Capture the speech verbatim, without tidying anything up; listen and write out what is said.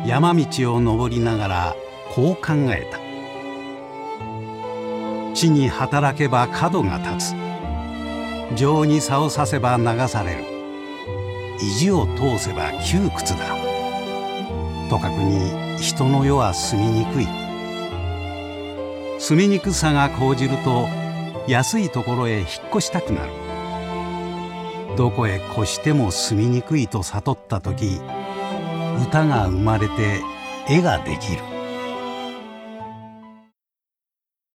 山道を登りながらこう考えた。地に働けば角が立つ。情に差をさせば流される。意地を通せば窮屈だ。とかくに人の世は住みにくい。住みにくさが講じると安いところへ引っ越したくなる。どこへ越しても住みにくいと悟った時、歌が生まれて絵ができる。